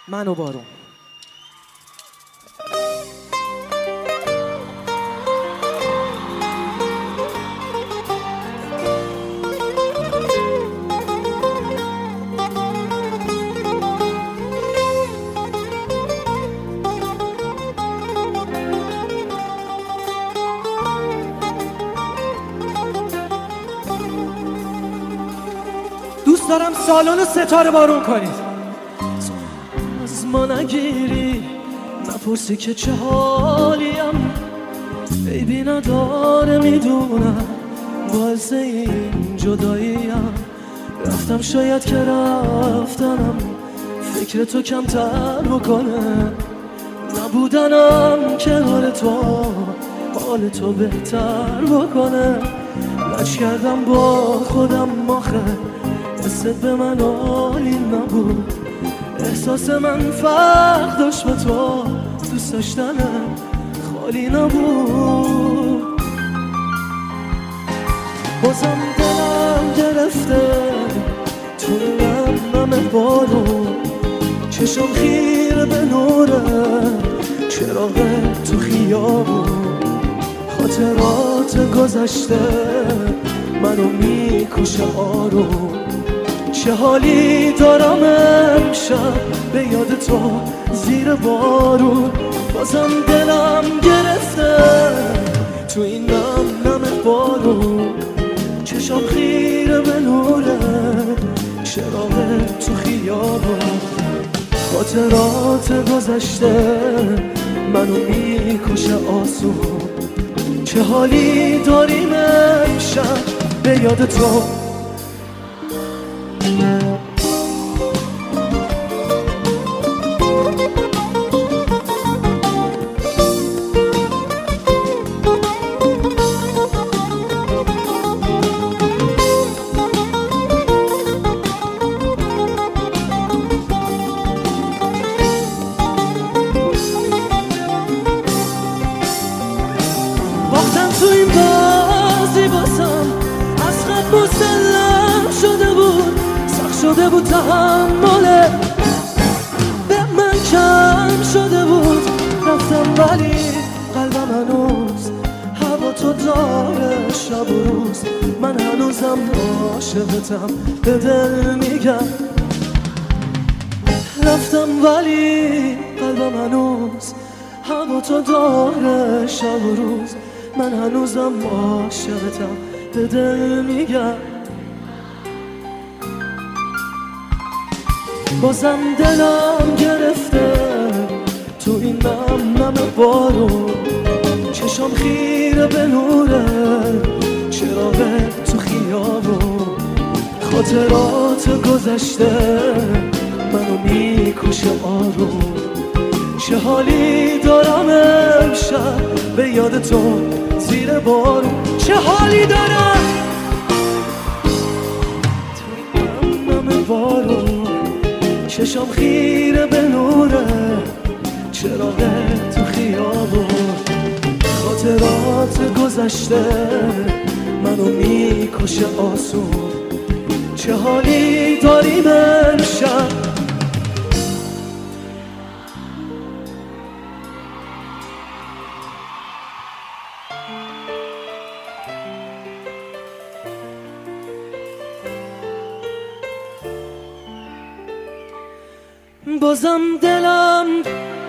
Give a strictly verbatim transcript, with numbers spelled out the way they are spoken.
من و بارون. دوست دارم سالن و ستاره بارون کنید. از ما نگیری، نپرسی که چه حالیم، عیبی نداره میدونم، باعث این جداییم. رفتم شاید که رفتنم فکر تو کمتر بکنه، نبودنم که حال تو حال تو بهتر بکنه. لج کردم با خودم آخه حست به من عالی نبود، احساس من فرق داشت با تو، دوست داشتنم خالی نبود. بازم دلم گرفته تو نم نم بارون، چشم خیره به نوره چراغ تو خیابون. خاطرات گذشته منو میکشه آروم، چه حالی دارم امشب به یاد تو زیر بارون. بازم دلم گرفته تو این نم نم بارون، چشم خیره به نوره چراغ تو خیابون. خاطرات گذشته منو میکشه آسون، چه حالی داریم امشب به یاد تو. تو این بازی باسم از خط مسلم شده بود، سخت شده بود تحمله، به من کم شده بود. رفتم ولی قلبم هنوز هوا تو داره شب و روز. من هنوزم عاشقتم به دل میگم. رفتم ولی قلبم هنوز هوا تو داره شب و روز. من هنوزم عاشقتم به دل میگم. بازم دلم گرفته تو این نم نم بارون، چشم خیره به نوره چراغ تو خیابون. خاطرات گذشته منو میکشه آروم، چه حالی دارم امشب به یاد تو زیر بارون. چه حالی دارم تو این نم نم بارون، چشم خیره به نوره چراغ تو خیابون. خاطرات گذشته منو میکشه آسون، چه حالی داریم امشب. بازم دلم